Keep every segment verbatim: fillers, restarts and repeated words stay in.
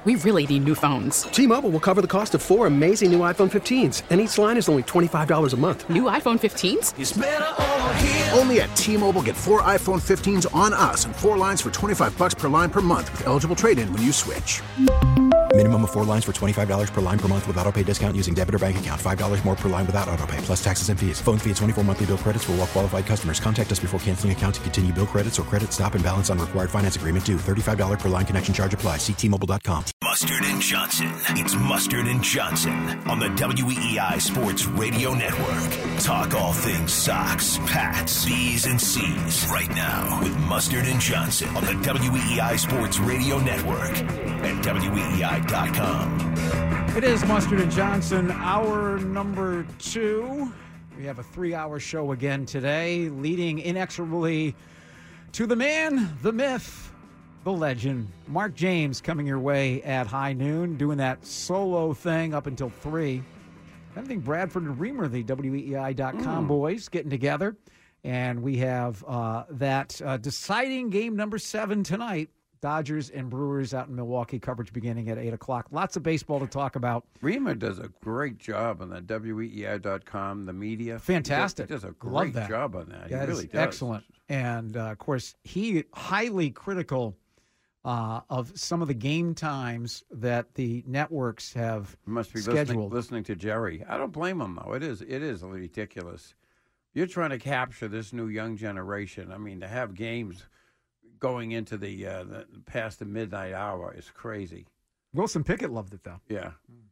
we really need new phones. T-Mobile will cover the cost of four amazing new iPhone fifteens, and each line is only twenty-five dollars a month. New iPhone fifteens? It's better over here. Only at T-Mobile, get four iPhone fifteens on us and four lines for twenty-five dollars per line per month with eligible trade-in when you switch. Minimum of four lines for twenty-five dollars per line per month with autopay discount using debit or bank account. five dollars more per line without autopay, plus taxes and fees. Phone fee at twenty-four monthly bill credits for well-qualified customers. Contact us before canceling account to continue bill credits or credit stop and balance on required finance agreement due. thirty-five dollars per line connection charge applies. See T Mobile dot com. Mustard and Johnson. It's Mustard and Johnson on the W E E I Sports Radio Network. Talk all things Sox, Pats, B's, and C's right now with Mustard and Johnson on the W E E I Sports Radio Network at W E E I dot com. It is Mustard and Johnson, hour number two. We have a three-hour show again today, leading inexorably to the man, the myth, the legend, Mark James, coming your way at high noon, doing that solo thing up until three. I think Bradford and Reamer, the W E E I dot com mm. boys, getting together, and we have uh, that uh, deciding game number seven tonight. Dodgers and Brewers out in Milwaukee, coverage beginning at eight o'clock. Lots of baseball to talk about. Reamer does a great job on the W E E I dot com, the media. Fantastic. He does, he does a great job on that. That he really is does. Excellent. And, uh, of course, he highly critical uh, of some of the game times that the networks have must be scheduled. Listening, listening to Jerry. I don't blame him, though. It is, it is ridiculous. You're trying to capture this new young generation. I mean, to have games going into the, uh, the past the midnight hour is crazy. Wilson Pickett loved it, though. Yeah.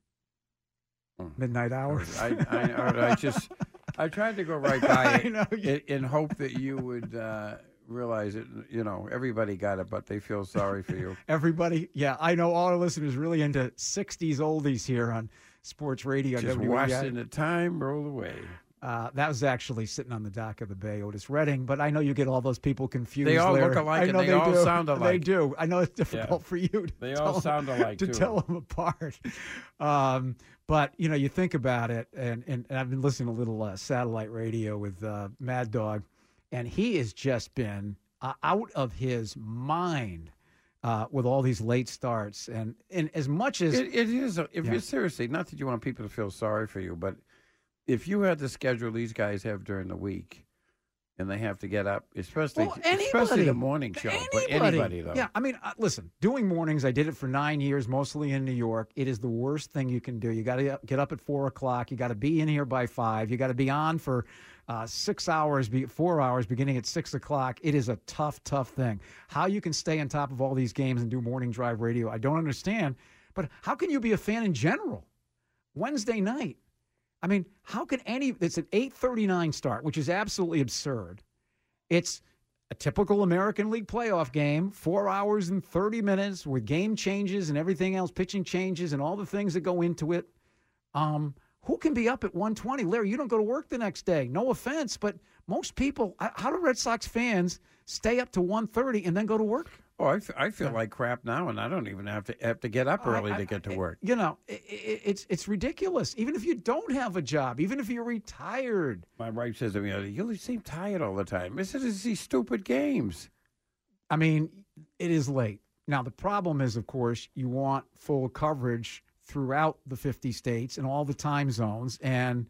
Midnight hour. I, I, I just I tried to go right by it know, in, in hope that you would uh, realize it. You know, everybody got it, but they feel sorry for you. Everybody, yeah. I know all our listeners really into sixties oldies here on Sports Radio. Just watching the time roll away. Uh, that was actually sitting on the dock of the bay, Otis Redding. But I know you get all those people confused. They all Larry. look alike, I and know they, they all do. sound alike. They do. I know it's difficult yeah. for you to, they tell all them, sound alike, to too. tell them apart. Um, but, you know, you think about it, and, and, and I've been listening to a little uh, satellite radio with uh, Mad Dog, and he has just been uh, out of his mind uh, with all these late starts. And, and as much as it, it is, if yeah. you're seriously, not that you want people to feel sorry for you, but if you had the schedule these guys have during the week, and they have to get up, especially well, anybody, especially the morning show, anybody. but anybody though. Yeah, I mean, uh, listen, doing mornings, I did it for nine years, mostly in New York. It is the worst thing you can do. You got to get up at four o'clock. You got to be in here by five. You got to be on for uh, six hours, be, four hours, beginning at six o'clock. It is a tough, tough thing. How you can stay on top of all these games and do morning drive radio, I don't understand. But how can you be a fan in general? Wednesday night. I mean, how can any – it's an eight thirty-nine start, which is absolutely absurd. It's a typical American League playoff game, four hours and thirty minutes with game changes and everything else, pitching changes and all the things that go into it. Um, who can be up at one twenty? Larry, you don't go to work the next day. No offense, but most people – how do Red Sox fans stay up to one thirty and then go to work? Oh, I, f- I feel yeah. like crap now, and I don't even have to have to get up early I, I, to get to work. You know, it, it, it's it's ridiculous. Even if you don't have a job, even if you're retired. My wife says to me, "You seem tired all the time." I said, "It's these stupid games." I mean, it is late. Now, the problem is, of course, you want full coverage throughout the fifty states and all the time zones. And,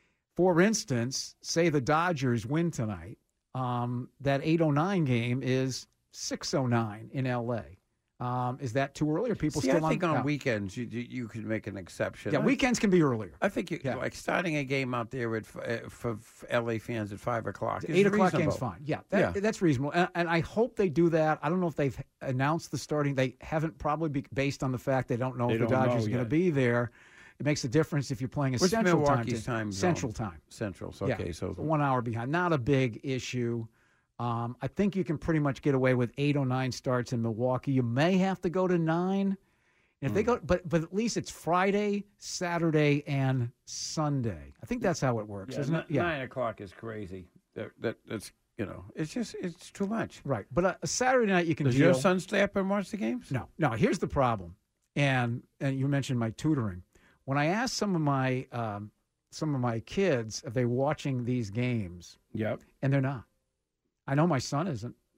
for instance, say the Dodgers win tonight, um, that eight oh nine game is six oh nine in L A. Um, is that too early? Or people See, still I think on, on no. weekends you, you you could make an exception. Yeah, I, weekends can be earlier. I think you, yeah. like starting a game out there at, uh, for L A fans at five o'clock. Is Eight o'clock reasonable. game's fine. Yeah, that, yeah. that's reasonable. And, and I hope they do that. I don't know if they've announced the starting. They haven't, probably be based on the fact they don't know they if the don't Dodgers are going to be there. It makes a difference if you're playing a What's Central Milwaukee's time. time Central zone? time. Central. So, okay, yeah, so one hour behind. Not a big issue. Um, I think you can pretty much get away with eight oh nine starts in Milwaukee. You may have to go to nine. And if mm. they go, but but at least it's Friday, Saturday, and Sunday. I think that's how it works, yeah, isn't n- it? Yeah. Nine o'clock is crazy. That, that that's you know, it's just it's too much. Right, but a, a Saturday night you can. Does deal. your son stay up and watch the games? No, no. Here's the problem, and and you mentioned my tutoring. When I asked some of my um, some of my kids if they're watching these games, yep, and they're not. I know my son isn't.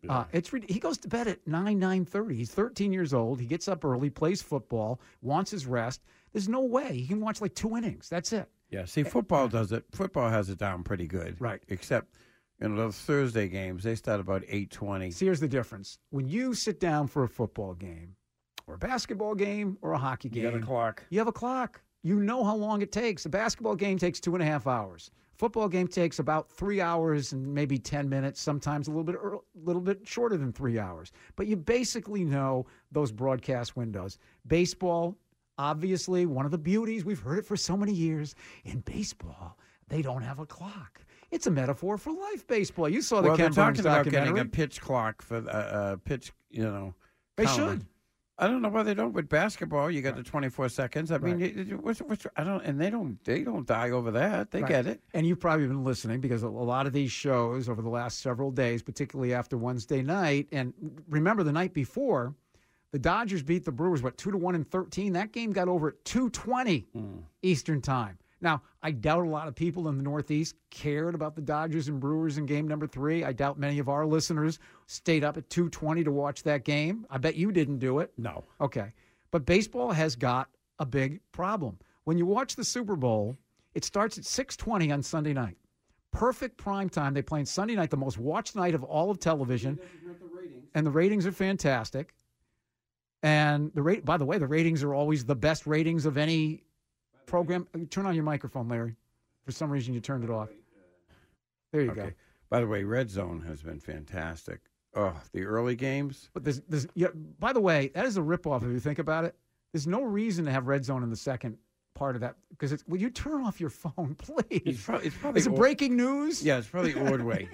Uh, it's re- he goes to bed at nine, nine thirty. He's thirteen years old. He gets up early, plays football, wants his rest. There's no way he can watch like two innings. That's it. Yeah, see, football does it. Football has it down pretty good. Right. Except, you know, those Thursday games, they start about eight twenty. See, here's the difference. When you sit down for a football game or a basketball game or a hockey game. You got a clock. You have a clock. You know how long it takes. A basketball game takes two and a half hours. Football game takes about three hours and maybe ten minutes, sometimes a little bit a little bit shorter than three hours. But you basically know those broadcast windows. Baseball, obviously, one of the beauties, we've heard it for so many years, in baseball, they don't have a clock. It's a metaphor for life, baseball. You saw the well, Ken they're Burns talking about documentary. getting a pitch clock for a uh, uh, pitch, you know. They counter. should. I don't know why they don't with basketball. You got Right. the twenty-four seconds. I mean, Right. you- you- what's, what's, I don't, and they don't, they don't die over that. They Right. get it. And you've probably been listening because a a lot of these shows over the last several days, particularly after Wednesday night, and remember the night before, the Dodgers beat the Brewers, what, two to one and thirteen? That game got over at two twenty Eastern time. Now, I doubt a lot of people in the Northeast cared about the Dodgers and Brewers in game number three. I doubt many of our listeners stayed up at two twenty to watch that game. I bet you didn't do it. No. Okay. But baseball has got a big problem. When you watch the Super Bowl, it starts at six twenty on Sunday night. Perfect prime time. They play on Sunday night, the most watched night of all of television. And the ratings are fantastic. And the rate, by the way, the ratings are always the best ratings of any program. Turn on your microphone, Larry. For some reason, you turned it off. There you Okay. go. By the way, Red Zone has been fantastic. Oh, the early games. But there's, there's, yeah, by the way, that is a ripoff if you think about it. There's no reason to have Red Zone in the second part of that because it's. Will you turn off your phone, please? It's, pro- it's probably Is it Or- breaking news? Yeah, it's probably Ordway.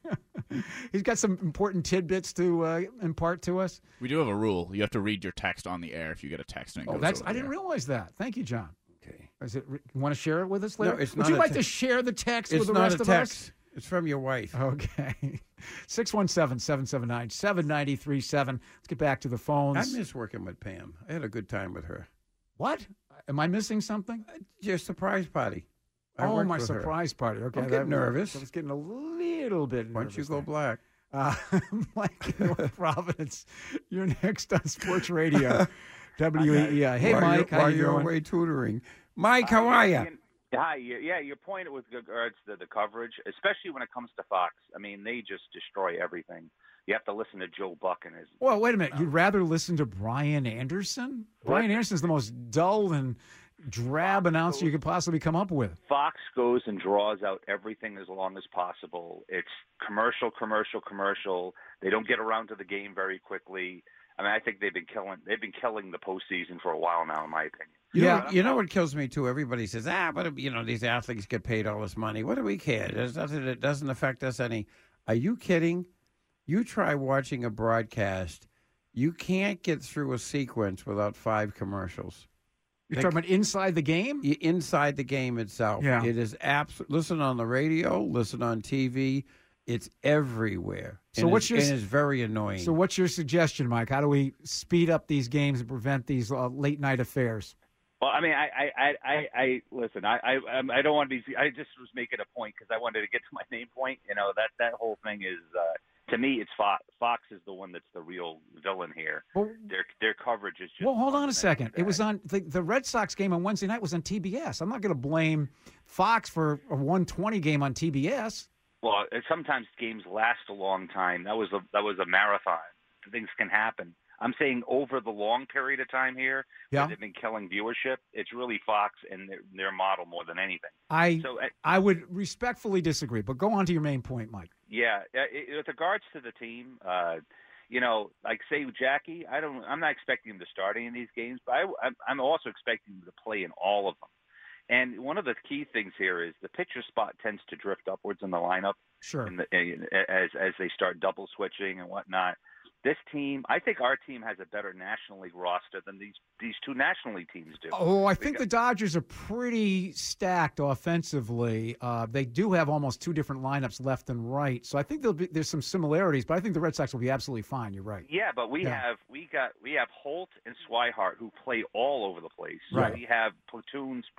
He's got some important tidbits to uh, impart to us. We do have a rule. You have to read your text on the air if you get a text. And it Oh, goes that's. over I the didn't air. realize that. Thank you, John. Okay. Is it? You want to share it with us, Larry? No, it's Would not you a like te- to share the text It's with the not rest a of text. us? It's from your wife. Okay. six one seven, seven seven nine, seven nine three seven. Let's get back to the phones. I miss working with Pam. I had a good time with her. What? Am I missing something? Your surprise party. I oh, worked my with her. surprise party. Okay. Don't get that- nervous. I was getting a little bit nervous. Why don't you go there. black? Uh, Mike in North Providence. You're next on Sports Radio. W E E I. Hey, While Mike. You're, How while you you're doing? away tutoring. Mike, how are you? Hi, yeah, yeah, your point with regards to the coverage, especially when it comes to Fox. I mean, they just destroy everything. You have to listen to Joe Buck and his. Well, wait a minute. You'd rather listen to Brian Anderson? Brian Anderson's the most dull and drab announcer you could possibly come up with. Fox goes and draws out everything as long as possible. It's commercial, commercial, commercial. They don't get around to the game very quickly. I mean, I think they've been killing. They've been killing the postseason for a while now, in my opinion. You Yeah. know, you know what kills me too? Everybody says, ah, but you know, these athletes get paid all this money. What do we care? There's nothing. It doesn't affect us any. Are you kidding? You try watching a broadcast. You can't get through a sequence without five commercials. You're They- talking about inside the game? Y- Inside the game itself. Yeah. It is absolute. Listen on the radio. Listen on T V. It's everywhere. So and what's it's, your and s- it's very annoying. So what's your suggestion, Mike? How do we speed up these games and prevent these uh, late-night affairs? Well, I mean, I, I, I, I, I listen. I, I, I'm- I don't want to be. I just was making a point because I wanted to get to my main point. You know, that that whole thing is uh, to me, it's Fox. Fox is the one that's the real villain here. Well, Their their coverage is just. well hold on a second. fundamentally It was bad. on the, the Red Sox game on Wednesday night was on T B S. I'm not going to blame Fox for a one twenty game on T B S. Well, uh, sometimes games last a long time. That was a that was a marathon. Things can happen. I'm saying over the long period of time here, Yeah. where they've been killing viewership. It's really Fox and their, their model more than anything. I So, uh, I would respectfully disagree, but go on to your main point, Mike. yeah, uh, it- with regards to the team, uh, you know, like say Jackie, I don't. I'm not expecting him to start any of these games, but I, I'm- I'm also expecting him to play in all of them. And one of the key things here is the pitcher spot tends to drift upwards in the lineup. Sure. In the, as as they start double switching and whatnot. This team, I think our team has a better National League roster than these these two National League teams do. Oh, I think Because- the Dodgers are pretty stacked offensively. Uh, they do have almost two different lineups left and right, so I think there'll be, there's some similarities. But I think the Red Sox will be absolutely fine. You're right. Yeah, but we Yeah. have we got we have Holt and Swihart who play all over the place. Right. We have platoons both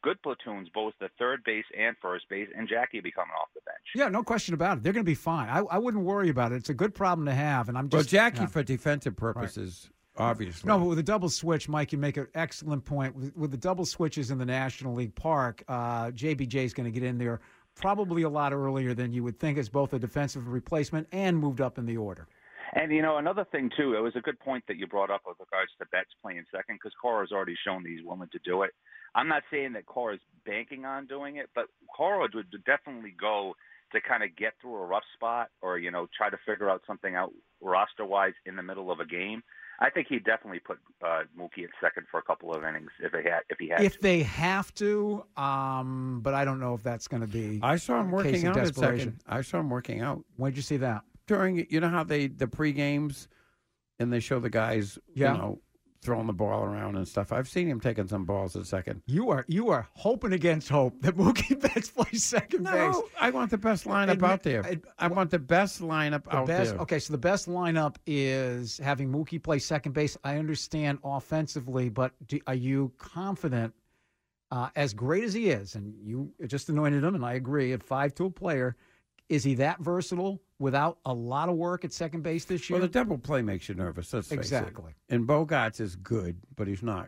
good platoons, both the third base and first base, and Jackie will be coming off the bench. Yeah, no question about it. They're going to be fine. I, I wouldn't worry about it. It's a good problem to have, and I'm just well, Jackie yeah. for defensive purposes, right. obviously. No, but with a double switch, Mike, you make an excellent point. With, with the double switches in the National League Park, uh, J B J is going to get in there probably a lot earlier than you would think as both a defensive replacement and moved up in the order. And, you know, another thing, too, it was a good point that you brought up with regards to Betts playing second, because Cora's already shown that he's willing to do it. I'm not saying that Cora's banking on doing it, but Cora would definitely go to kind of get through a rough spot or, you know, try to figure out something out roster-wise in the middle of a game. I think he'd definitely put uh, Mookie at second for a couple of innings if he had. If he had, if to. they have to, um, but I don't know if that's going to be. I saw him working case of out at desperation. second. I saw him working out. When did you see that? During, you know how they the pre games, and they show the guys, yeah. you know, throwing the ball around and stuff. I've seen him taking some balls at second. You are you are hoping against hope that Mookie Betts plays second no, base. I want the best lineup Admit, out there. Ad, I want the best lineup the out best, there. Okay, so the best lineup is having Mookie play second base. I understand offensively, but do, are you confident, uh, as great as he is, and you just anointed him, and I agree, at five-tool player, is he that versatile without a lot of work at second base this year? Well, the double play makes you nervous. Let's face exactly. it. And Bogarts is good, but he's not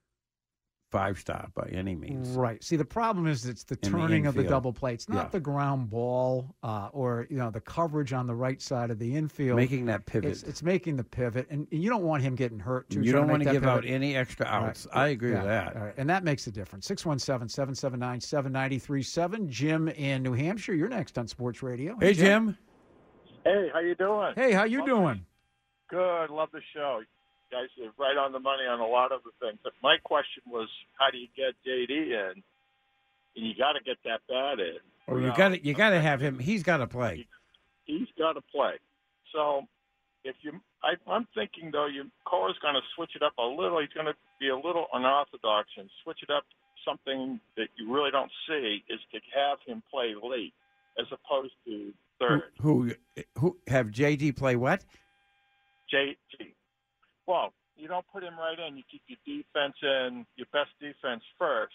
five-star by any means. Right. See, the problem is it's the In turning the of the infield. double play. It's not Yeah. the ground ball uh, or, you know, the coverage on the right side of the infield. Making that pivot. It's, it's making the pivot, and, and you don't want him getting hurt, too. You don't want to give pivot. out any extra outs. Right. I agree yeah. with that. All right. And that makes a difference. six one seven, seven seven nine, seven nine three seven. Jim in New Hampshire, you're next on Sports Radio. Hey, Jim. Hey, how you doing? Hey, how you love doing? The, good. Love the show. You guys are right on the money on a lot of the things. But my question was, how do you get J D in? And you got to get that bat in. Well, you know, got to you got to have him. He's got to play. He's got to play. So if you, I, I'm thinking though, you Cora's going to switch it up a little. He's going to be a little unorthodox and switch it up. Something that you really don't see is to have him play late as opposed to third. Who, who who have J D play what? J D. Well, you don't put him right in. You keep your defense in, your best defense first,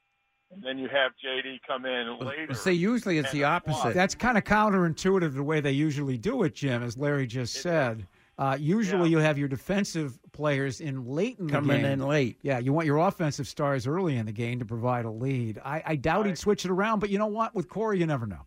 and then you have J D come in later. See, usually it's the opposite. That's kind of counterintuitive to the way they usually do it, Jim, as Larry just It said. Uh, usually Yeah. you have your defensive players in late in the Coming game. in late. Yeah, you want your offensive stars early in the game to provide a lead. I, I doubt I- he'd switch it around, but you know what? With Corey, you never know.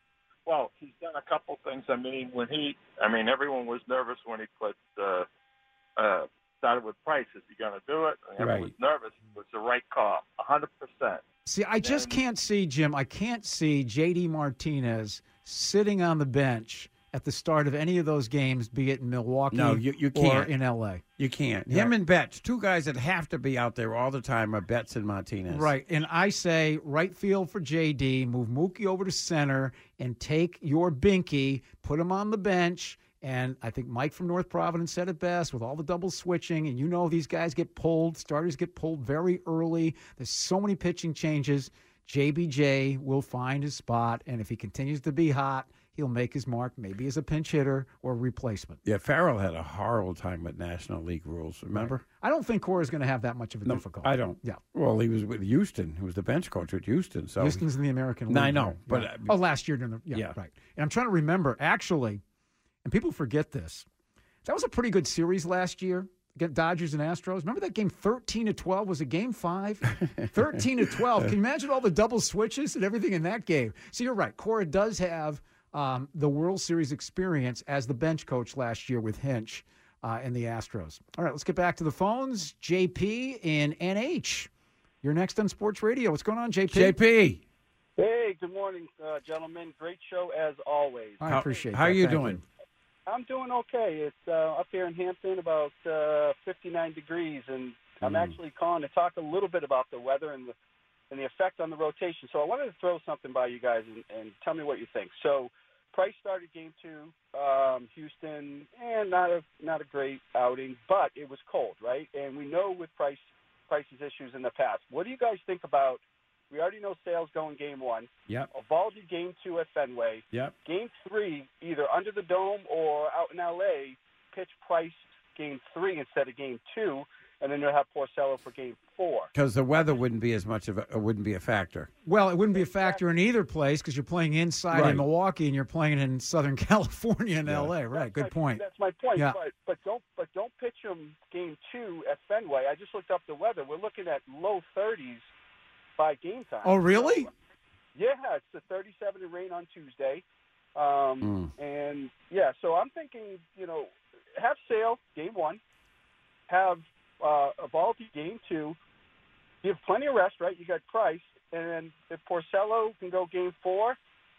Well, he's done a couple things. I mean, when he, I mean, everyone was nervous when he put uh, uh, started with Price. Is he going to do it? And everyone was Right. nervous. It was the right call, a hundred percent. See, I just Then- can't see, Jim, I can't see J D Martinez sitting on the bench at the start of any of those games, be it in Milwaukee No, you- you or can't. in L A. You can't. Yeah. Him and Betts, two guys that have to be out there all the time, are Betts and Martinez. Right, and I say right field for J D, move Mookie over to center, and take your Binky, put him on the bench. And I think Mike from North Providence said it best with all the double switching. And you know these guys get pulled, starters get pulled very early. There's so many pitching changes. J B J will find his spot, and if he continues to be hot, he'll make his mark, maybe as a pinch hitter or replacement. Yeah, Farrell had a horrible time with National League rules, remember? I don't think Cora's going to have that much of a No, difficulty. I don't. Yeah. Well, he was with Houston. He was the bench coach with Houston. So Houston's in the American League. No, I know, right? but, Yeah. uh, oh, last year during the yeah, yeah. right. And I'm trying to remember actually, and people forget this. That was a pretty good series last year. Get Dodgers and Astros. Remember that game thirteen to twelve was a game five? thirteen to twelve. Can you imagine all the double switches and everything in that game? So you're right. Cora does have um, the World Series experience as the bench coach last year with Hinch uh, and the Astros. All right, let's get back to the phones. J P in N H. You're next on Sports Radio. What's going on, J P? J P. Hey, good morning, uh, gentlemen. Great show as always. I appreciate How that. are you Thank doing? I'm doing okay. It's uh, up here in Hampton, about uh, fifty-nine degrees, and I'm Mm. actually calling to talk a little bit about the weather and the and the effect on the rotation. So I wanted to throw something by you guys and, and tell me what you think. So Price started game two, um, Houston, and not a not a great outing, but it was cold, right? And we know with Price Price's issues in the past. What do you guys think about? We already know Sale's going game one. Yep. Evaldi game two at Fenway. Yep. Game three, either under the dome or out in L A, pitch Price game three instead of game two. and then you'll have Porcello for Game Four. Because the weather wouldn't be as much of a wouldn't be a factor. Well, it wouldn't be a factor in either place because you're playing inside Right. in Milwaukee and you're playing in Southern California and L A. Right? Good That's point. My, that's my point. Yeah. But but don't but don't pitch them Game Two at Fenway. I just looked up the weather. We're looking at low thirties by game time. Oh, really? So, yeah, it's the thirty-seven and rain on Tuesday. Um, Mm. And, yeah, so I'm thinking, you know, have Sale Game One, have uh, Evaldi Game Two, give plenty of rest, right? You got Price, and then if Porcello can go Game Four,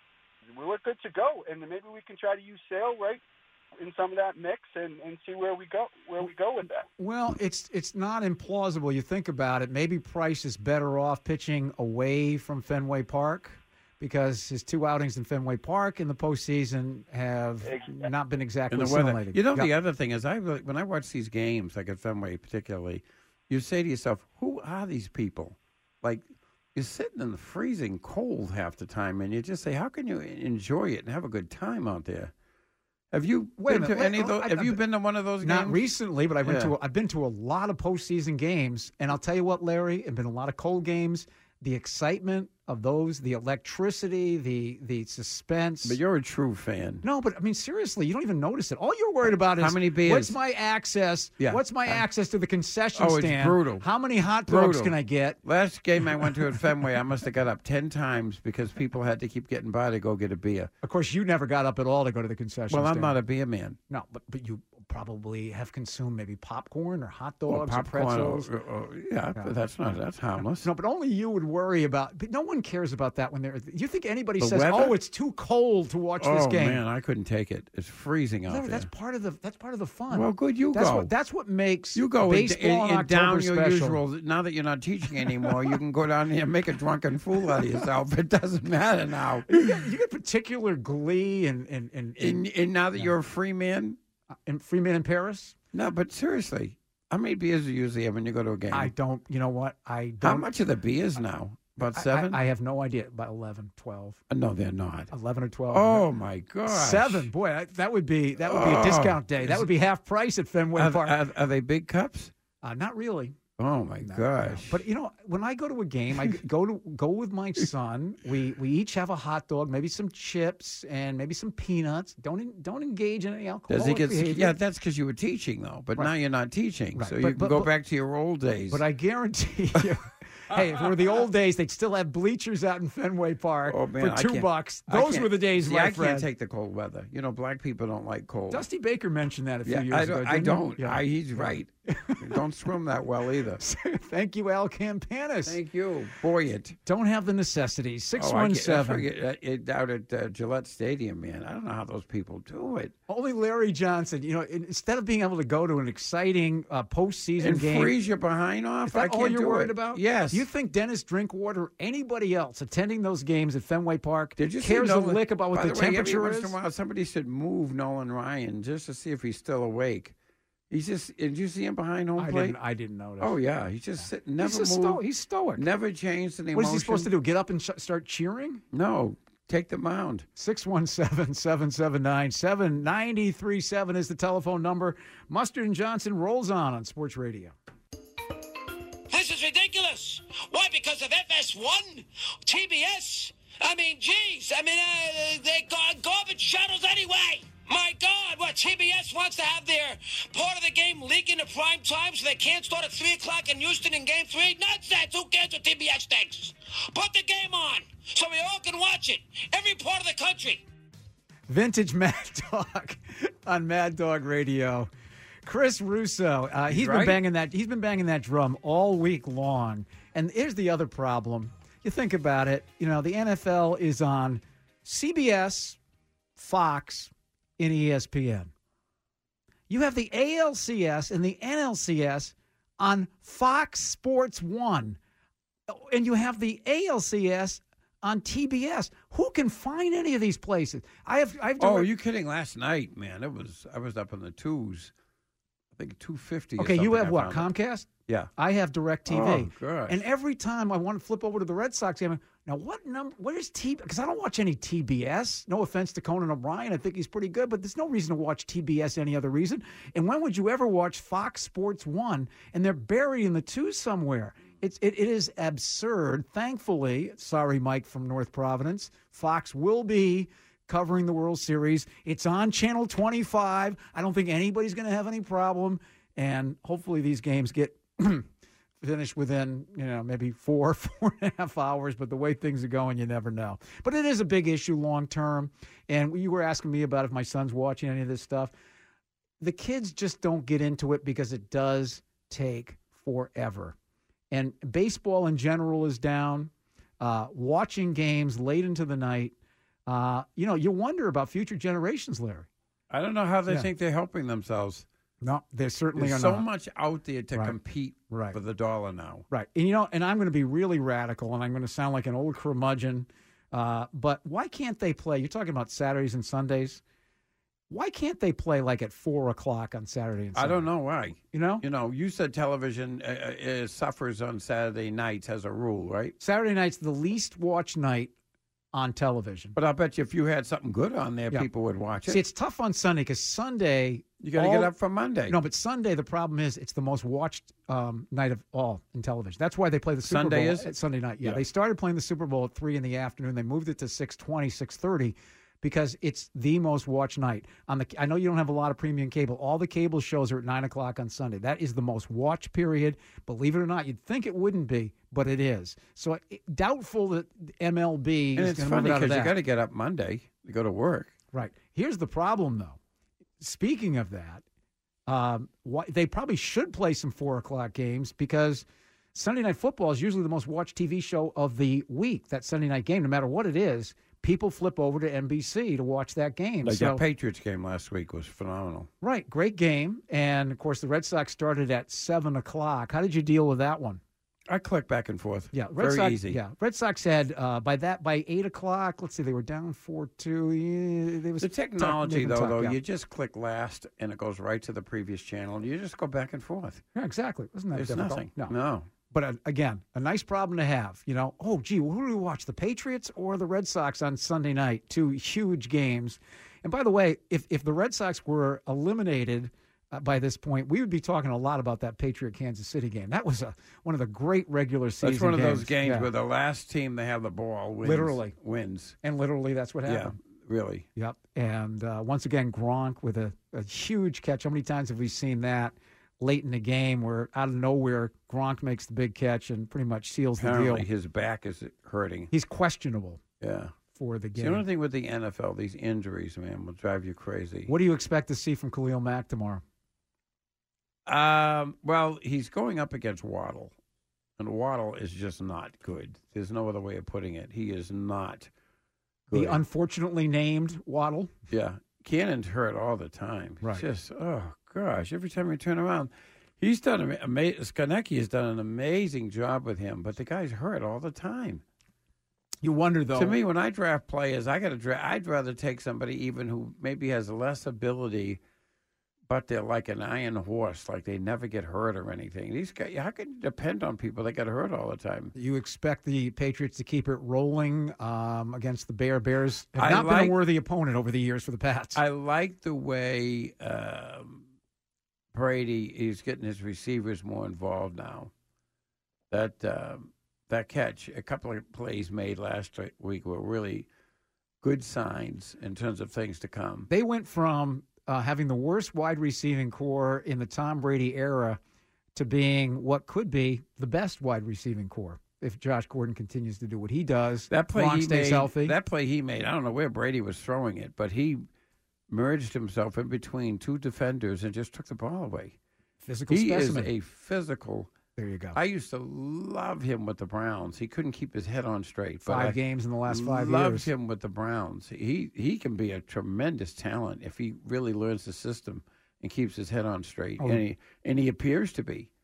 we're good to go. And then maybe we can try to use Sale, right, in some of that mix and, and see where we go where we go with that. Well, it's it's not implausible. You think about it. Maybe Price is better off pitching away from Fenway Park because his two outings in Fenway Park in the postseason have Exactly. not been exactly And the weather. stimulating. You know, Yeah. the other thing is, I really- when I watch these games, like at Fenway particularly, you say to yourself, "Who are these people?" Like you're sitting in the freezing cold half the time, and you just say, "How can you enjoy it and have a good time out there?" Have you Wait a been minute, to wait, any of oh, those? I- Have you I've- been to one of those Not games? recently, but I've been Yeah. to a, I've been to a lot of postseason games, and I'll tell you what, Larry, I've been to a lot of cold games. The excitement of those, the electricity, the the suspense. But you're a true fan. No, but I mean seriously, you don't even notice it. All you're worried about is How many beers? What's my access? Yeah. What's my Uh, access to the concession Oh, it's stand? brutal. How many hot dogs Brutal. can I get? Last game I went to at Fenway, I must have got up ten times because people had to keep getting by to go get a beer. Of course, you never got up at all to go to the concession Well, I'm stand. not a beer man. No, but but you probably have consumed maybe popcorn or hot Or dogs or, popcorn, pretzels. or- or- yeah, but that's not that's harmless. No, but only you would worry about. But no one cares about that when they're. You think anybody The says, weather? "Oh, it's too cold to watch oh this game"? man, I couldn't take it. It's freezing out Larry, there. that's part of the. That's part of the fun. Well, good, you that's go. What, that's what makes You go and, baseball and, in and down October your special. usual. Now that you're not teaching anymore, you can go down here and make a drunken fool out of yourself. It doesn't matter now. You get, you get particular glee and and and, And, and now that you're a free man, in Freeman in Paris. no, but seriously, how many beers do you usually have when you go to a game? I don't. You know what? I don't. How much are the beers now? About I- seven? I, I have no idea. About eleven, twelve. Uh, no, they're not. eleven or twelve. Oh my gosh. Seven. Boy, that, that would be that would be Oh. a discount day. That would be half price at Fenway Are, Park. are, are they big cups? Uh, not really. Oh my No, gosh. no. But you know, when I go to a game, I go to go with my son. We we each have a hot dog, maybe some chips, and maybe some peanuts. Don't en- don't engage in any alcohol. Does he get? behavior. Yeah, that's because you were teaching though. But Right. now you're not teaching, Right. so But- you can but- go but- back to your old days. But I guarantee you. Hey, if it were the old days, they'd still have bleachers out in Fenway Park oh man, for I two can't- bucks. I Those can't- were the days, see, my I friend. can't take the cold weather. You know, black people don't like cold. Dusty Baker mentioned that a few yeah, years I ago. don't. I didn't don't. he? Yeah. I, he's right. Don't swim that well either. Thank you, Al Campanis. Thank you. Buoyant. Don't have the necessities. Six Oh, I one can't- that's why I seven. get, uh, it, out at uh, Gillette Stadium, man. I don't know how those people do it. Only Larry Johnson. You know, in- instead of being able to go to an exciting uh, postseason And game, freeze your behind off. is that I can't all you're do worried it. about? Yes. You think Dennis Drinkwater, anybody else attending those games at Fenway Park, Did you see cares a Nolan- lick about what By the, the, way, every temperature once is? in a while, somebody should move Nolan Ryan just to see if he's still awake. He's just. Did you see him behind home I plate? didn't. I didn't notice. Oh yeah, he's just sitting. Never he's, moved. a sto- he's stoic. Never changed an emotion. What is he supposed to do? Get up and sh- start cheering? No, take the mound. six one seven, seven seven nine, seven nine three seven is the telephone number. Mustard and Johnson rolls on on Sports Radio. This is ridiculous. Why? Because of F S one? T B S? I mean, geez. I mean, uh, they're gar- garbage shuttles anyway. My God, what, T B S wants to have their part of the game leak into prime time so they can't start at three o'clock in Houston in Game three? Nonsense. Who cares what T B S thinks? Put the game on so we all can watch it. Every part of the country. Vintage Mad Dog on Mad Dog Radio. Chris Russo, uh, he's been right. banging that. He's been banging that drum all week long. And here's the other problem. You think about it. You know, the N F L is on C B S, Fox, and E S P N. You have the A L C S and the N L C S on Fox Sports One, and you have the A L C S on T B S. Who can find any of these places? I have. I have. Oh, are direct- you kidding? Last night, man, it was. I was up in the twos. I think two fifty. Okay, you have what? Comcast? Comcast? Yeah. I have DirecTV. Oh, gosh. And every time I want to flip over to the Red Sox game, Now, what number? What is T? Because I don't watch any T B S. No offense to Conan O'Brien, I think he's pretty good, but there's no reason to watch T B S any other reason. And when would you ever watch Fox Sports One? And they're buried in the two somewhere. It's it, it is absurd. Thankfully, sorry, Mike from North Providence, Fox will be covering the World Series. It's on Channel twenty-five. I don't think anybody's going to have any problem, and hopefully these games get finished within, you know, maybe four, four and a half hours. But the way things are going, you never know. But it is a big issue long term. And you were asking me about if my son's watching any of this stuff. The kids just don't get into it because it does take forever. And baseball in general is down. Uh, watching games late into the night, uh, you know, you wonder about future generations, Larry. I don't know how they Yeah. think they're helping themselves. No, they certainly There's are so not. much out there to Right. compete Right. for the dollar now. Right. And, you know, and I'm going to be really radical, and I'm going to sound like an old curmudgeon, uh, but why can't they play? You're talking about Saturdays and Sundays. Why can't they play like at four o'clock on Saturday and I Sunday? don't know why. You know? You know, you said television uh, uh, suffers on Saturday nights as a rule, right? Saturday night's the least watched night on television. But I'll bet you if you had something good on there, Yeah. people would watch it. See, it's tough on Sunday because Sunday You got to all- get up for Monday. No, but Sunday, the problem is it's the most watched um, night of all in television. That's why they play the Super Sunday Bowl is? at Sunday night. Yeah, Yeah. they started playing the Super Bowl at three in the afternoon. They moved it to six twenty, six thirty because it's the most watched night. On the, I know you don't have a lot of premium cable. All the cable shows are at nine o'clock on Sunday. That is the most watched period. Believe it or not, you'd think it wouldn't be, but it is. So it, doubtful that M L B And is it's going to move funny it out of because you that. got to get up Monday to go to work. Right. Here's the problem, though. Speaking of that, um, why, they probably should play some four o'clock games because Sunday Night Football is usually the most watched T V show of the week. That Sunday night game, no matter what it is, people flip over to N B C to watch that game. Like so, that Patriots game last week was phenomenal. right, great game, and of course the Red Sox started at seven o'clock. How did you deal with that one? I click back and forth. Yeah, Red Very Sox, easy. Yeah, Red Sox had uh, by that by eight o'clock. Let's see, they were down four two. Yeah, they was The tough, technology, making though, tough, though, yeah. you just click last and it goes right to the previous channel. You just go back and forth. Yeah, exactly. Wasn't that It's difficult? nothing. No. No. But uh, again, a nice problem to have. You know, oh, gee, who do we watch, the Patriots or the Red Sox on Sunday night? Two huge games. And by the way, if, if the Red Sox were eliminated uh, by this point, we would be talking a lot about that Patriot-Kansas City game. That was a, one of the great regular season games. That's one of those games Yeah. where the last team to have the ball wins. Literally. Wins. And literally, that's what happened. Yeah, really. Yep. And uh, once again, Gronk with a, a huge catch. How many times have we seen that late in the game where out of nowhere Gronk makes the big catch and pretty much seals the Apparently deal? his back is hurting. He's questionable Yeah. for the It's game. the only thing with the N F L, these injuries, man, will drive you crazy. What do you expect to see from Khalil Mack tomorrow? Um, well, he's going up against Waddle, and Waddle is just not good. There's no other way of putting it. He is not good. The unfortunately named Waddle. Yeah. Cannon's hurt all the time. Right. Just, oh, gosh, every time you turn around. He's done, ama- ama- Skonecki has done an amazing job with him, but the guy's hurt all the time. You wonder, though. To me, when I draft players, I got to draft. I'd rather take somebody even who maybe has less ability, but they're like an iron horse, like they never get hurt or anything. These guys, how can you depend on people that get hurt all the time? You expect the Patriots to keep it rolling um, against the Bear. Bears have I not been like- a worthy opponent over the years for the Pats. I like the way um, Brady is getting his receivers more involved now. That um, that catch, a couple of plays made last week were really good signs in terms of things to come. They went from uh, having the worst wide receiving core in the Tom Brady era to being what could be the best wide receiving core if Josh Gordon continues to do what he does. That play Gronk he stays made, healthy. that play he made, I don't know where Brady was throwing it, but he merged himself in between two defenders and just took the ball away. Physical he specimen. is a physical. There you go. I used to love him with the Browns. He couldn't keep his head on straight. But Five I games in the last five loved years. him with the Browns. He he can be a tremendous talent if he really learns the system and keeps his head on straight. Oh. And he and he appears to be.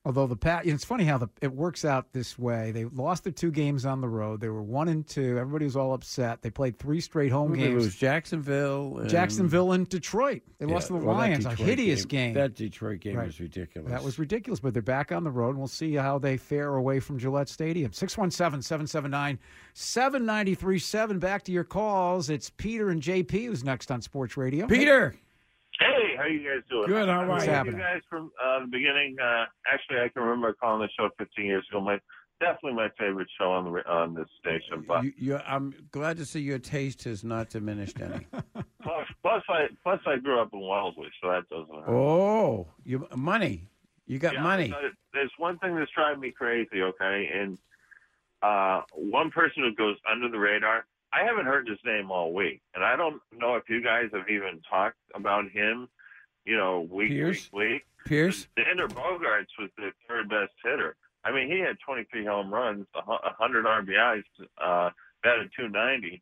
Although the Pat, it's funny how the it works out this way. They lost their two games on the road. They were one and two. Everybody was all upset. They played three straight home Who games. It was Jacksonville, and, Jacksonville and Detroit. They yeah, lost to the well, Lions. A Detroit hideous game. That Detroit game Right. was ridiculous. That was ridiculous. But they're back on the road, and we'll see how they fare away from Gillette Stadium. six one seven, seven seven nine, seven nine three seven. Back to your calls. It's Peter and J P who's next on Sports Radio. Peter. Hey, how you guys doing? Good, how are What's you? happening? You guys from uh, the beginning. Uh, actually, I can remember calling the show fifteen years ago. My definitely my favorite show on the on this station. But You, you, I'm glad to see your taste has not diminished any. plus, plus, I plus I grew up in Wellesley, so that doesn't hurt. Oh, you money. You got Yeah, money. but There's one thing that's driving me crazy. Okay, and uh, one person who goes under the radar. I haven't heard his name all week, and I don't know if you guys have even talked about him, you know, week, Pierce? week, week. Pierce? Xander Bogaerts was the third best hitter. I mean, he had twenty-three home runs, one hundred R B Is, uh, batted two ninety.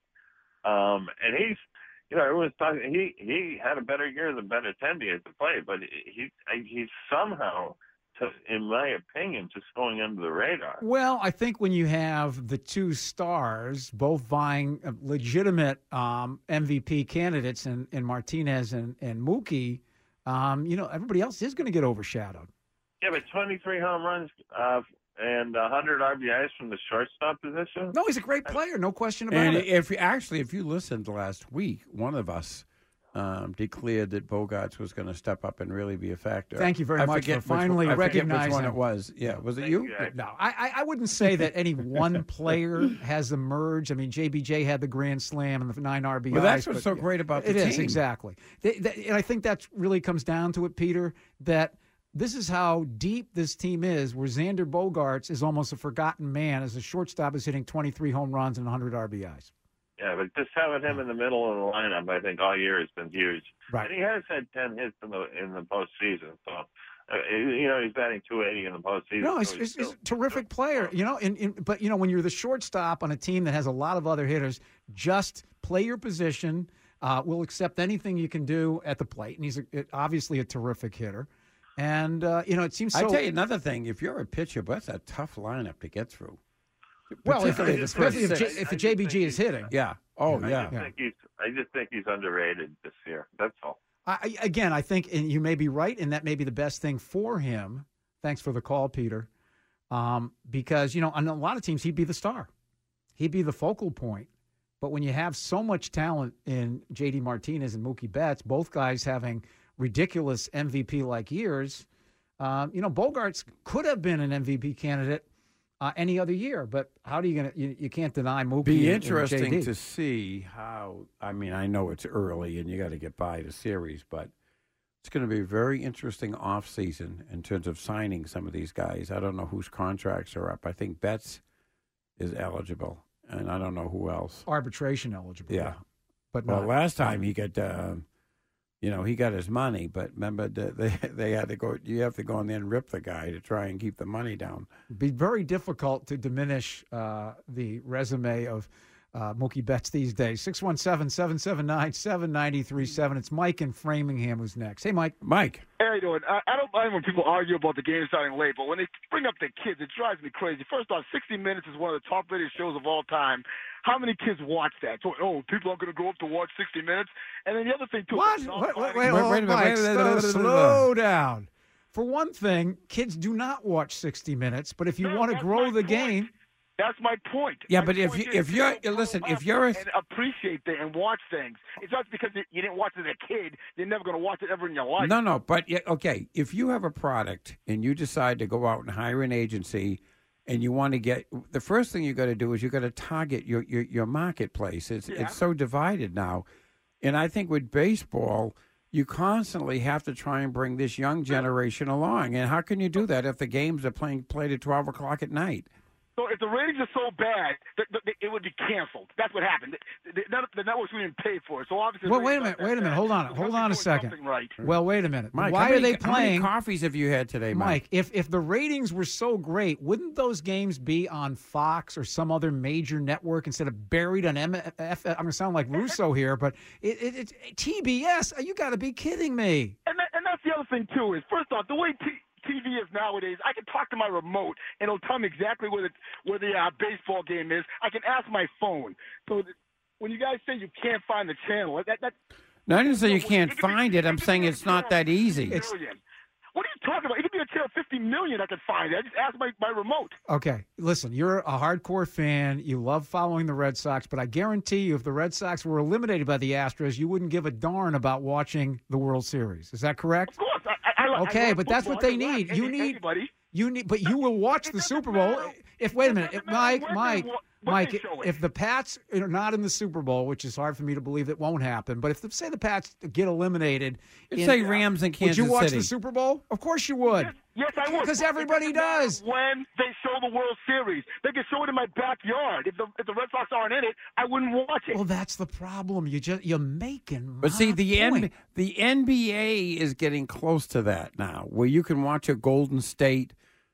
Um, and he's, you know, everyone's talking, he, he had a better year than Benintendi at the plate, but he, he's somehow, to, in my opinion, just going under the radar. Well, I think when you have the two stars both vying uh, legitimate um, M V P candidates in, in Martinez and, and Mookie, um, you know, everybody else is going to get overshadowed. Yeah, but twenty-three home runs uh, and one hundred R B Is from the shortstop position? No, he's a great player, no question about And it. if you actually, if you listened last week, one of us um, declared that Bogarts was going to step up and really be a factor. Thank you very I much forget for which- finally I forget recognizing which one it was. Yeah, was it you? No, I, I- I wouldn't say that any one player has emerged. I mean, J B J had the grand slam and the nine R B Is. Well, that's what's but so great about the It is, team. exactly. They- they- and I think that really comes down to it, Peter, that this is how deep this team is, where Xander Bogaerts is almost a forgotten man as a shortstop is hitting twenty-three home runs and one hundred R B Is. Yeah, but just having him in the middle of the lineup, I think all year has been huge. Right. And he has had ten hits in the in the postseason. So, uh, you know, he's batting two eighty in the postseason. No, he's, so he's, still- he's a terrific player, you know. In, in, but you know, when you're the shortstop on a team that has a lot of other hitters, just play your position. Uh, we'll accept anything you can do at the plate, and he's a, it- obviously a terrific hitter. And uh, you know, it seems so. I tell you another thing. If you're a pitcher, but that's a tough lineup to get through. Well, if, Particularly the especially if, first J, six. if the J B G is hitting. Yeah. Oh, I yeah. Just think he's, I just think he's underrated this year. That's all. I, I- again, I think, and you may be right, and that may be the best thing for him. Thanks for the call, Peter. Um, because, you know, on a lot of teams, he'd be the star. He'd be the focal point. But when you have so much talent in J D Martinez and Mookie Betts, both guys having ridiculous M V P-like years, um, you know, Bogarts could have been an M V P candidate uh, any other year. But how do you going to, you, you can't deny Mookie Be and- and interesting J D. to see how. I mean, I know it's early and you got to get by the series, but it's going to be a very interesting off season in terms of signing some of these guys. I don't know whose contracts are up. I think Betts is eligible, and I don't know who else. Arbitration eligible. Yeah, But well, not- last time he got, uh, you know, he got his money, but remember that they they had to go. You have to go in there and rip the guy to try and keep the money down. be very difficult to diminish uh, the resume of uh, Mookie Betts these days. six one seven, seven seven nine, seven nine three seven. It's Mike in Framingham who's next. Hey, Mike. Mike. Hey, how you doing? I, I don't mind when people argue about the game starting late, but when they bring up the kids, it drives me crazy. First off, sixty minutes is one of the top-rated shows of all time. How many kids watch that? So, oh, people aren't going to go up to watch sixty minutes? And then the other thing, too. What? is Wait, wait, not- wait, hold on, Mike, slow, slow down. For one thing, kids do not watch sixty minutes, but if you No, want to that's grow my the point. game. That's my point. Yeah, My but if point you is if you're people listen, grow if up you're a and appreciate things and watch things, it's not because you didn't watch it as a kid. You're never going to watch it ever in your life. No, no, but yeah, okay. If you have a product and you decide to go out and hire an agency, and you want to get the first thing you got to do is you got to target your, your your marketplace. It's Yeah. it's so divided now, and I think with baseball, you constantly have to try and bring this young generation along. And how can you do that if the games are playing played at twelve o'clock at night? So if the ratings are so bad, th- th- it would be canceled. That's what happened. The, the, the networks wouldn't even pay for it. So obviously, Well, the wait a ratings minute. aren't Wait a that minute. bad. Hold on. So Hold somebody's on a doing second. something Right. Well, wait a minute. Mike, Why how are many, they How many playing? coffees have you had today, Mike? Mike, if if the ratings were so great, wouldn't those games be on Fox or some other major network instead of buried on M F? I'm going to sound like Russo here, but it, it, it's T B S. You got to be kidding me. And, that, and that's the other thing too. Is first off, the way T- T V is nowadays. I can talk to my remote, and it'll tell me exactly where the where the uh, baseball game is. I can ask my phone. So th- when you guys say you can't find the channel, that that. No, I didn't say you can't find it. I'm saying it's not that easy. It's, what are you talking about? It could be a channel fifty million. I could find it. I just asked my, my remote. Okay, listen, you're a hardcore fan. You love following the Red Sox, but I guarantee you if the Red Sox were eliminated by the Astros, you wouldn't give a darn about watching the World Series. Is that correct? Of course. I, I, okay, I but that's what they need. You need anybody. You need, but you will watch the Super Bowl. If wait a minute, if Mike, Mike, Mike, if the Pats are not in the Super Bowl, which is hard for me to believe that won't happen, but if the, say the Pats get eliminated, in, say Rams and Kansas City, would you watch City. the Super Bowl? Of course you would. Yes, yes I would. Because everybody does. When they show the World Series, they can show it in my backyard. If the if the Red Sox aren't in it, I wouldn't watch it. Well, that's the problem. You just you're making. But see, the point. N, the N B A is getting close to that now, where you can watch a Golden State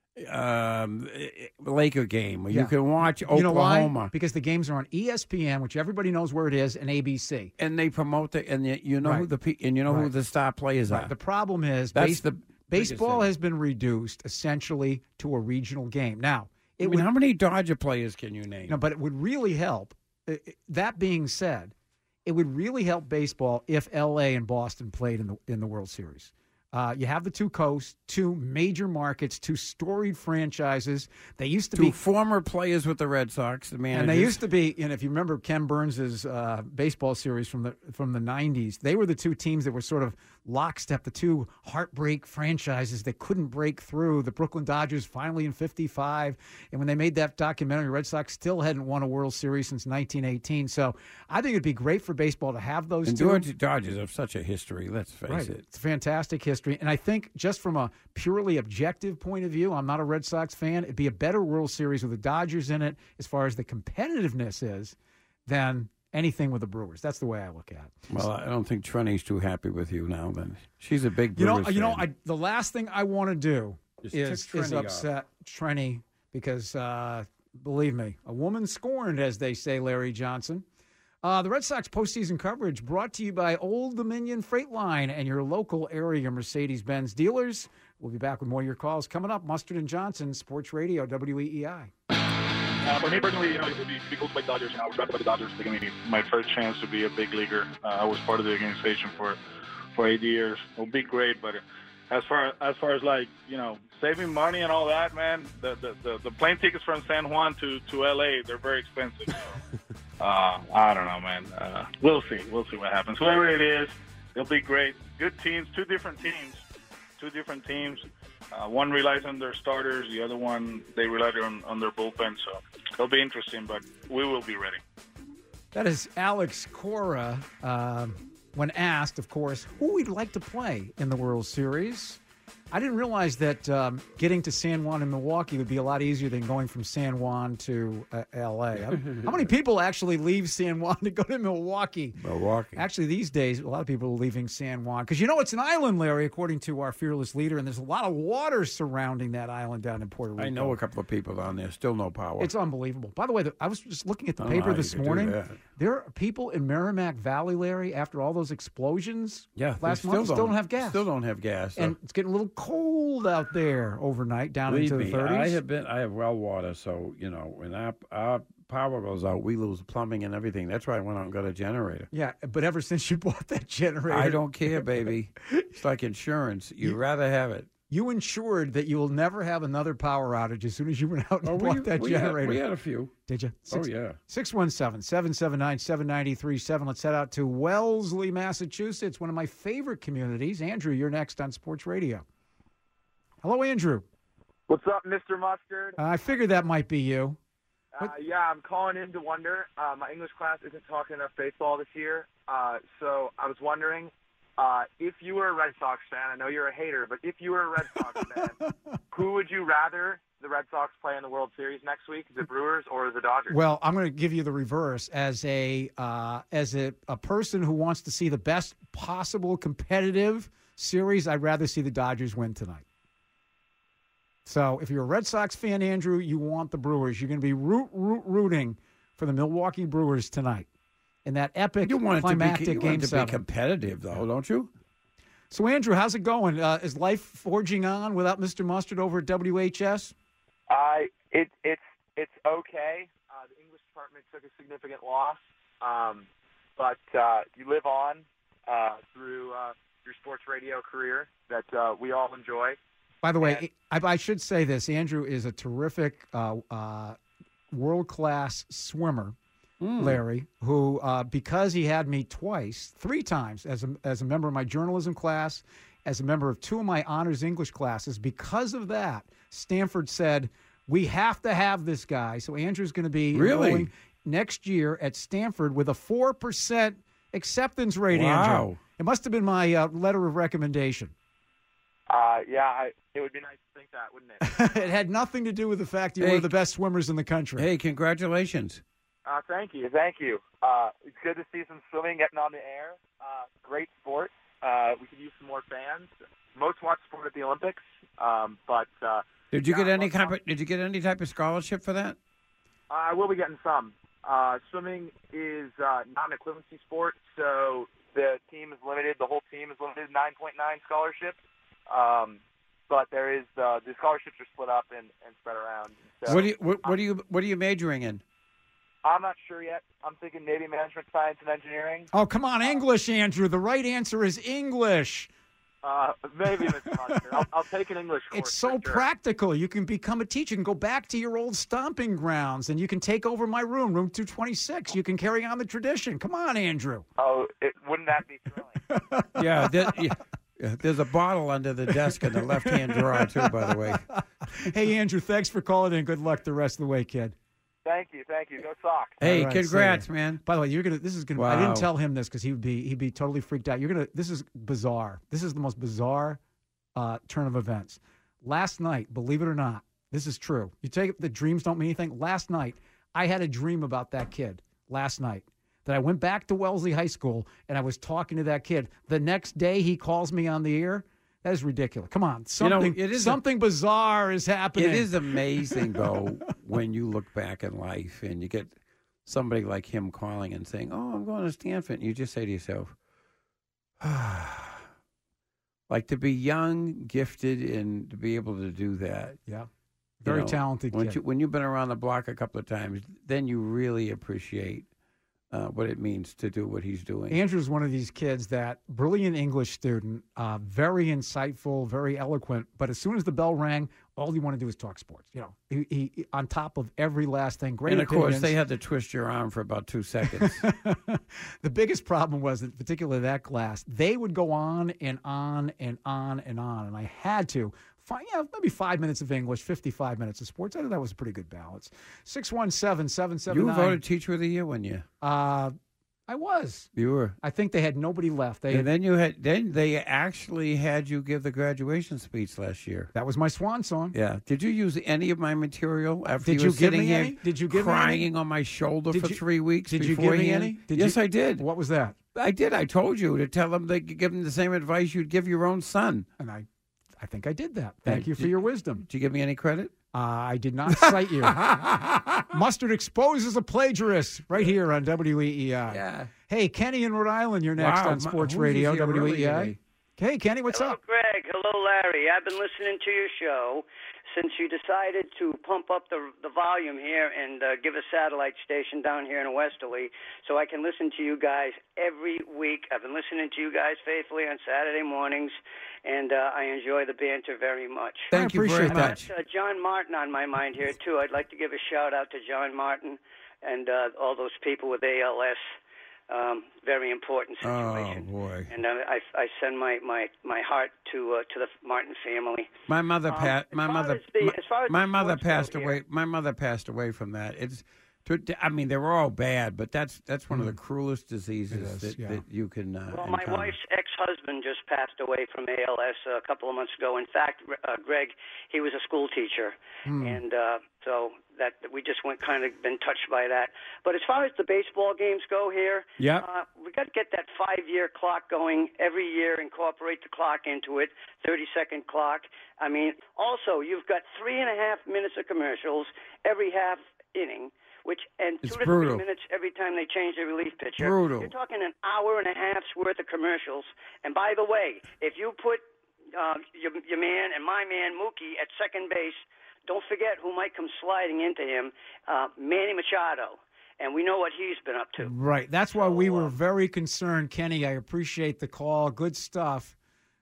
um, Laker game, where Yeah. you can watch Oklahoma. You know why? Because the games are on E S P N, which everybody knows where it is, and A B C. And they promote the and the, you know Right. who the pe- and you know who Right. the star players Right. are. The problem is That's base- the biggest baseball thing. has been reduced essentially to a regional game. Now, I it mean, would, how many Dodger players can you name? no, but it would really help. Uh, That being said, it would really help baseball if L A and Boston played in the in the World Series. Uh, you have the two coasts, two major markets, two storied franchises. They used to Two be former players with the Red Sox, the managers. And they used to be, and if you remember Ken Burns' uh, baseball series from the from the nineties, they were the two teams that were sort of lockstep, the two heartbreak franchises that couldn't break through. The Brooklyn Dodgers finally in fifty-five, and when they made that documentary, Red Sox still hadn't won a World Series since nineteen eighteen. So I think it'd be great for baseball to have those and two. Dodgers, Dodgers have such a history, let's face Right. it. It's a fantastic history. And I think just from a purely objective point of view, I'm not a Red Sox fan, it'd be a better World Series with the Dodgers in it as far as the competitiveness is than anything with the Brewers. That's the way I look at it. Well, I don't think Trini's too happy with you now. Then she's a big You know, Brewers you know, fan. I, the last thing I want to do Just is, tick is Trini upset Trini because, uh, believe me, a woman scorned, as they say, Larry Johnson. Uh, the Red Sox postseason coverage brought to you by Old Dominion Freight Line and your local area Mercedes-Benz dealers. We'll be back with more of your calls coming up. Mustard and Johnson, Sports Radio, W E E I. Uh, for me personally, you know, it would be, to be cool to play Dodgers. You know, I was drafted by the Dodgers. They gave me my first chance to be a big leaguer. Uh, I was part of the organization for for eight years. It would be great, but as far as far as like you know, saving money and all that, man, the the, the, the plane tickets from San Juan to, to L A, they're very expensive. So. Uh, I don't know, man. Uh, we'll see. We'll see what happens. Whoever it is, it'll be great. Good teams, two different teams, two different teams. Uh, one relies on their starters. The other one, they rely on, on their bullpen. So it'll be interesting, but we will be ready. That is Alex Cora. Um, when asked, of course, who we'd like to play in the World Series. I didn't realize that um, getting to San Juan and Milwaukee would be a lot easier than going from San Juan to uh, L A. How many people actually leave San Juan to go to Milwaukee? Milwaukee. Actually, these days, a lot of people are leaving San Juan. Because you know it's an island, Larry, according to our fearless leader, and there's a lot of water surrounding that island down in Puerto Rico. I know a couple of people down there. Still no power. It's unbelievable. By the way, the, I was just looking at the I don't know paper how this you could do morning. that. There are people in Merrimack Valley, Larry, after all those explosions Yeah, they last still month, still don't- don't have gas. Still don't have gas. so- And it's getting a little cold out there overnight, down Believe into the me, thirties. I have been. I have well water, so you know when our our power goes out, we lose plumbing and everything. That's why I went out and got a generator. Yeah, but ever since you bought that generator, I don't care, baby. It's like insurance. You'd rather have it. You ensured that you will never have another power outage as soon as you went out and Oh, bought we- that we had- generator. we had a few. Did you? Oh, yeah. six one seven, seven seven nine, seven nine three seven. Let's head out to Wellesley, Massachusetts, one of my favorite communities. Andrew, you're next on Sports Radio. Hello, Andrew. What's up, Mister Mustard? I figured that might be you. Uh, yeah, I'm calling in to wonder. Uh, my English class isn't talking enough baseball this year, uh, so I was wondering uh, if you were a Red Sox fan. I know you're a hater, but if you were a Red Sox fan, who would you rather the Red Sox play in the World Series next week, the Brewers or the Dodgers? Well, I'm going to give you the reverse. As a uh, as a, a person who wants to see the best possible competitive series, I'd rather see the Dodgers win tonight. So if you're a Red Sox fan, Andrew, you want the Brewers. You're going to be root, root, rooting for the Milwaukee Brewers tonight in that epic You want it to be, climactic you want game it to seven. be competitive, though, don't you? So, Andrew, how's it going? Uh, is life forging on without Mister Mustard over at W H S? I it it's it's okay. Uh, the English department took a significant loss, um, but uh, you live on uh, through uh, your sports radio career that uh, we all enjoy. By the way, I, I should say this. Andrew is a terrific uh, uh, world-class swimmer, Mm. Larry, who, uh, because he had me twice, three times, as a, as a member of my journalism class, as a member of two of my honors English classes, because of that, Stanford said, we have to have this guy. So Andrew's going to be Really? enrolling next year at Stanford with a four percent acceptance rate, Wow. Andrew. It must have been my uh, letter of recommendation. Uh, yeah, I, it would be nice to think that, wouldn't it? It had nothing to do with the fact you Hey. were the best swimmers in the country. Hey, congratulations. Uh, thank you, thank you. Uh, it's good to see some swimming getting on the air. Uh, great sport. Uh, we could use some more fans. Most watch sport at the Olympics, um, but uh, Did you yeah, get any most- kind of, Did you get any type of scholarship for that? I will be getting some. Uh, swimming is uh, not an equivalency sport, so the team is limited. The whole team is limited to nine point nine scholarships. Um, but there is uh, the scholarships are split up and, and spread around. So what do you what, what are you what are you majoring in? I'm not sure yet. I'm thinking maybe management science and engineering. Oh, come on, English, Andrew. The right answer is English. Uh, maybe Mister Mustard. I'll, I'll take an English course. It's so for sure. practical. You can become a teacher. You can go back to your old stomping grounds, and you can take over my room, room two twenty-six. You can carry on the tradition. Come on, Andrew. Oh, it, wouldn't that be thrilling? Yeah, there, yeah, yeah, there's a bottle under the desk in the left-hand drawer, too, by the way. Hey, Andrew, thanks for calling in. Good luck the rest of the way, kid. Thank you, thank you. Go Sox. Hey, All right, congrats, see ya. man. By the way, you're gonna. This is gonna. I Wow. didn't tell him this because he would be. He'd be totally freaked out. You're gonna. This is bizarre. This is the most bizarre uh, turn of events. Last night, believe it or not, this is true. You take the dreams don't mean anything. Last night, I had a dream about that kid. Last night, that I went back to Wellesley High School and I was talking to that kid. The next day, he calls me on the air. That is ridiculous. Come on, You know, something. it is a- something bizarre is happening. It is amazing, though, when you look back in life and you get somebody like him calling and saying, oh, I'm going to Stanford. And you just say to yourself, like to be young, gifted, and to be able to do that. Yeah. you Very know, talented when kid. You, when you've been around the block a couple of times, then you really appreciate uh, what it means to do what he's doing. Andrew's one of these kids that brilliant English student, uh, very insightful, very eloquent. But as soon as the bell rang, all he wanted to do was talk sports. You know, he, he on top of every last thing. Great and of course, opinions. they had to twist your arm for about two seconds. The biggest problem was that, particularly that class, they would go on and on and on and on, and I had to. Find, yeah, maybe five minutes of English, fifty-five minutes of sports. I thought that was a pretty good balance. six one seven, seven seven You nine. were voted Teacher of the Year one year. Uh, I was. You were. I think they had nobody left. They And had, then you had. Then they actually had you give the graduation speech last year. that was my swan song. Yeah. Did you use any of my material after Did you you were give sitting me here any? Did you give me any? crying on my shoulder Did for you- three weeks? Did you give me beforehand? any? Did yes, you- I did. What was that? I did. I told you to tell them they could give them the same advice you'd give your own son. And I, I think I did that. Thank you for did- your wisdom. Did you give me any credit? Uh, I did not cite you. Mustard exposes a plagiarist right here on W E E I. Yeah. Hey, Kenny in Rhode Island, you're next Wow, on Sports who's Radio, here W E E I. early today? Hey, Kenny, what's Hello, up? Greg. Hello, Larry. I've been listening to your show since you decided to pump up the the volume here and uh, give a satellite station down here in Westerly so I can listen to you guys every week. I've been listening to you guys faithfully on Saturday mornings, and uh, I enjoy the banter very much. Thank you very appreciate much. I've got uh, John Martin on my mind here, too. I'd like to give a shout-out to John Martin and uh, all those people with A L S. Um, very important situation. Oh boy! And uh, I, I send my, my, my heart to uh, to the Martin family. My mother Um, passed. as My far mother. as the- my, as far as my the mother sports go passed here- away. My mother passed away from that. It's. to- I mean, they were all bad, but that's that's one of the cruelest diseases It is, that, yeah. that you can. Uh, Well, my encounter. wife's ex-husband just passed away from A L S a couple of months ago. In fact, uh, Greg, he was a school teacher, Hmm. and uh, so that we just went kind of been touched by that. But as far as the baseball games go here, Yeah. uh, we got to get that five-year clock going every year. Incorporate the clock into it, thirty-second clock. I mean, also you've got three and a half minutes of commercials every half. inning, which and It's two to brutal. three minutes every time they change their relief pitcher. Brutal. You're talking an hour and a half's worth of commercials. And by the way, if you put uh, your, your man and my man Mookie at second base, don't forget who might come sliding into him, uh, Manny Machado. And we know what he's been up to. Right. That's why we were very concerned, Kenny. I appreciate the call. Good stuff.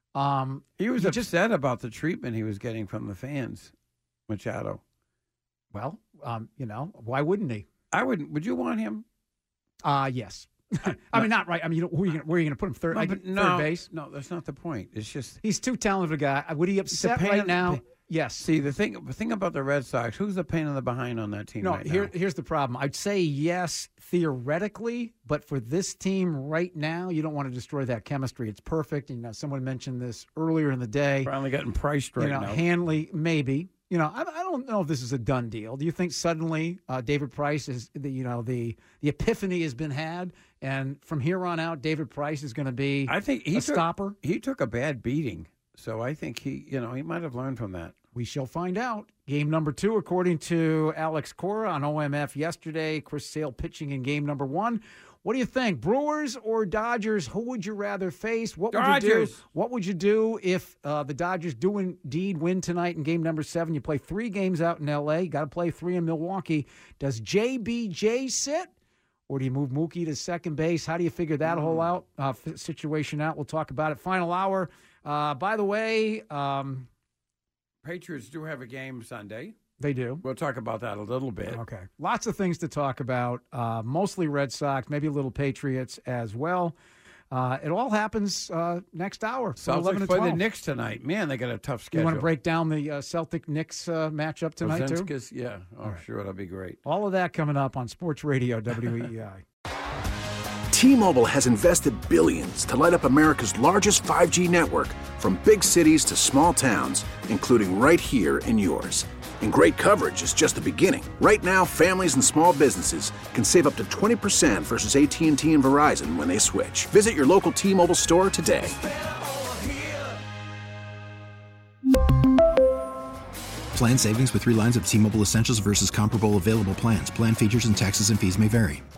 Um, He was you upset about the treatment he was getting from the fans, Machado. Well, um, you know, why wouldn't he? I wouldn't. Would you want him? Uh, yes. I mean, not right. I mean, you know, who are you gonna, where are you going to put him? Third, No, like, but third no, base? No, that's not the point. It's just He's too talented a guy. Would he upset pain right in- now? Yes. See, the thing the thing about the Red Sox, who's the pain in the behind on that team No, right here, now? here's the problem. I'd say yes, theoretically, but for this team right now, you don't want to destroy that chemistry. It's perfect. You know, someone mentioned this earlier in the day. Finally getting priced right you know, now. Hanley, maybe. You know, I, I don't know if this is a done deal. Do you think suddenly uh, David Price is the you know the the epiphany has been had, and from here on out, David Price is going to be I think he a took, stopper? He took a bad beating, so I think he, you know, he might have learned from that. We shall find out. Game number two, according to Alex Cora on O M F yesterday. Chris Sale pitching in game number one. What do you think, Brewers or Dodgers? Who would you rather face? What would you do? Dodgers. What would you do if uh, the Dodgers do indeed win tonight in game number seven? You play three games out in L A. You got to play three in Milwaukee. Does J B J sit, or do you move Mookie to second base? How do you figure that whole out uh, f- situation out? We'll talk about it. Final hour. Uh, by the way. Um, Patriots do have a game Sunday. They do. We'll talk about that a little bit. Okay. Lots of things to talk about, uh, mostly Red Sox, maybe a little Patriots as well. Uh, it all happens uh, next hour. from eleven Celtics to play twelve. the Knicks tonight. Man, they got a tough You schedule. want to break down the uh, Celtic-Knicks uh, matchup tonight, too? Porzingis, yeah. Oh, sure. That'll be great. All of that coming up on Sports Radio W E E I. T-Mobile has invested billions to light up America's largest five G network, from big cities to small towns, including right here in yours. And great coverage is just the beginning. Right now, families and small businesses can save up to twenty percent versus A T and T and Verizon when they switch. Visit your local T-Mobile store today. Plan savings with three lines of T-Mobile Essentials versus comparable available plans. Plan features and taxes and fees may vary.